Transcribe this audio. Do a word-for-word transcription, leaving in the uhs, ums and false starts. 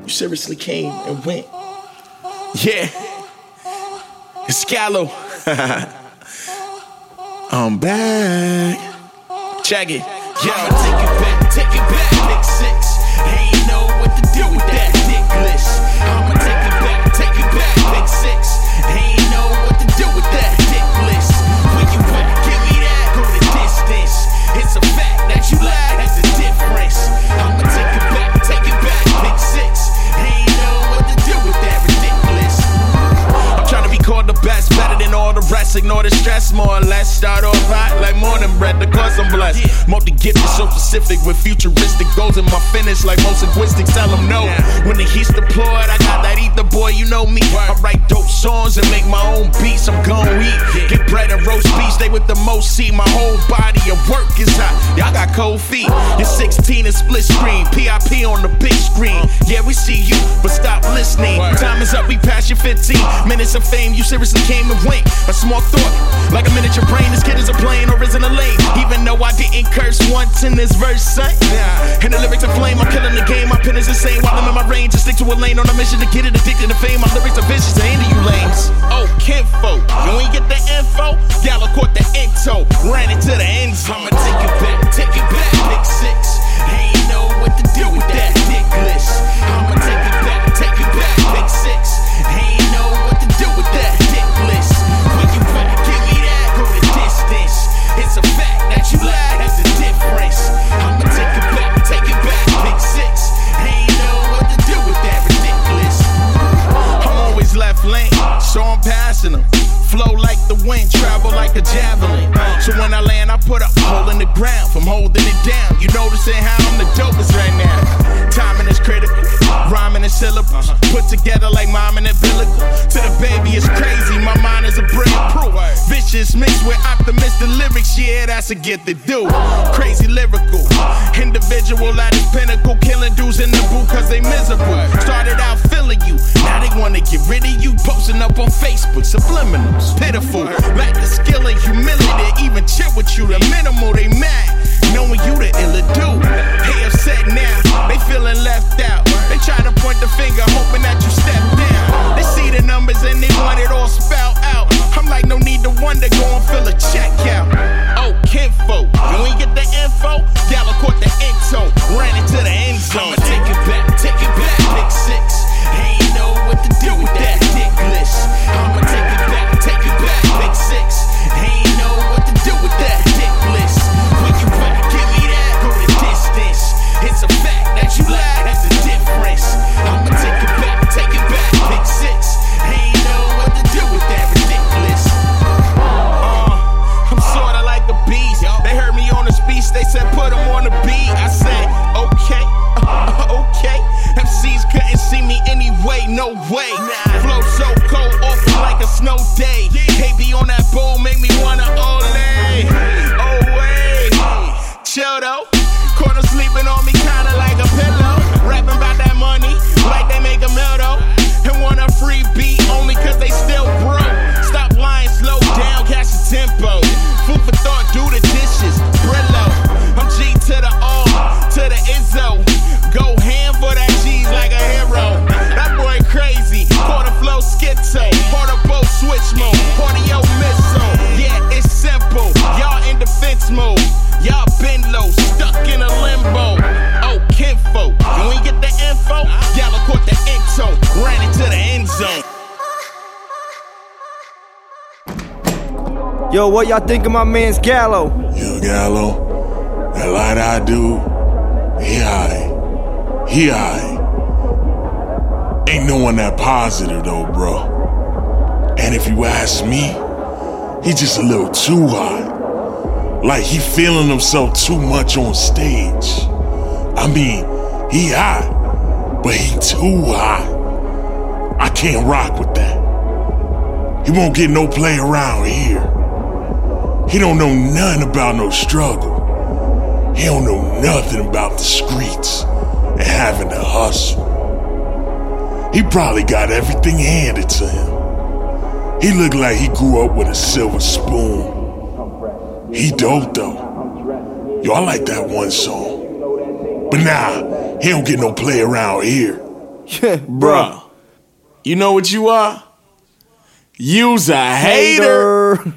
You seriously came and went. Yeah. It's Gallo. I'm back. Check it. Yo, take it back, take it back, Big Six. Ain't know what to do with that dickless. I'ma take it back, take it back, Big Six. Ain't know what to do with that dickless. When you wanna give me that, go the distance. It's a fact that you lie, that's the difference. I'ma take it back, take it back, Big Six. Ain't know what to do with that ridiculous. I'm trying to be called the best, better than all the rest. Ignore the stress, more or less. Start off hot like morning bread, the cause I'm blessed. Multi-gifted, so specific with futuristic goals in my finish like most linguistics. Tell them no. When the heat's deployed, I got that ether, boy, you know me. I write dope songs and make my own beats. I'm gon' eat, get bread and roast beef. Stay with the most seat, my whole body of work is hot. Y'all got cold feet. You're sixteen and split screen, P I P on the big screen. Yeah, we see you, but stop listening. Time is up, we passed your fifteen minutes of fame. You seriously came and went. A small thought, like a miniature brain. This kid is a plane or is in a lane. Even though I didn't curse once in this verse, son. Yeah. And the lyrics are flame, I'm killing the game. My pen is insane while I'm in my range. Just stick to a lane on a mission to get it addicted to fame. My lyrics are vicious, I ain't you lames. Oh, kinfolk, you ain't get the info? Gallo caught the into, ran it to the end zone. I'ma take it back, take it back, Big Six. Ain't know what to do with that dickless. I'ma take it back, take it back, Big Six. Ain't know what to do with that dickless. When you wanna give me that, go the distance. It's a fact that you lie, that's the difference. I'ma take it back, take it back, Big Six. Ain't know what to do with that ridiculous. I'm always left lane, so I'm passing them. Flow like the wind, travel like a javelin. So when I land, I put a hole in the ground from holding it down. You noticing how I'm the dopest right now. Timing is critical, rhyming in syllables, put together like mom and umbilical. To the baby, it's crazy, my mind is a brain proof. Vicious mixed with optimistic lyrics, yeah, that's a gift to do. Crazy lyrical, individual at his pinnacle, killing dudes in the booth cause they miserable. Started out feeling you, now they wanna get rid of you. Posting up on Facebook, subliminals, pitiful. Lack the skill and humility to even chip with you. The minimal, they mad, knowing you the illa dude. They upset now, they feeling left out. They try to point the finger, hoping that you step down. They see the numbers and they want it all spelled out. I'm like, no need to wonder, go and fill a check out. Oh, kinfolk, you ain't get the info? Gallo caught the into, ran it to the end zone. I'ma take it back, take it back, Big Six. Ain't know what to do with that dickless. I'ma take it back, take it back, Big Six. Ain't know what to do with that dickless. When you wanna give me that, go the distance. It's a fact that you lie, that's the difference. I'ma take it back, take it back, Big Six. Ain't know what to do with that ridiculous. Uh, I'm sorta like a beast. They heard me on the speech, they said put them on the beat. I said, okay, uh, okay. M Cs couldn't see me anyway, no way. Flow so cold, awful like a snow day. K B on that bowl, make me wanna ole. Oh, wait. Chill though. Caught them sleeping on me kinda like a pillow. Rapping about that money, like they make a meal though. And want a free beat only cause they still broke. Stop lying, slow down, catch the tempo. Food for thought, do the dishes, Brillo. I'm G to the O, to the Izzo. Go ham for that cheese like a hero. That boy crazy, quarter flow schizo. Quarter boat switch mode, audio missile. Yeah, it's simple, y'all in defense mode. Y'all been low, stuck in a limbo. Oh, kinfolk, you ain't get the info? Gallo caught the into, ran it to the end zone. Yo, what y'all think of my man's Gallo? Yo, Gallo, that light I do, he high. He high. Ain't no one that positive though, bro. And if you ask me, he just a little too high. Like he feeling himself too much on stage. I mean, he high, but he too high. I can't rock with that. He won't get no play around here. He don't know nothing about no struggle. He don't know nothing about the streets and having to hustle. He probably got everything handed to him. He look like he grew up with a silver spoon. He dope though. Yo, I like that one song. But nah, he don't get no play around here. Yeah, Bruh. You know what you are? You's a hater. Hater.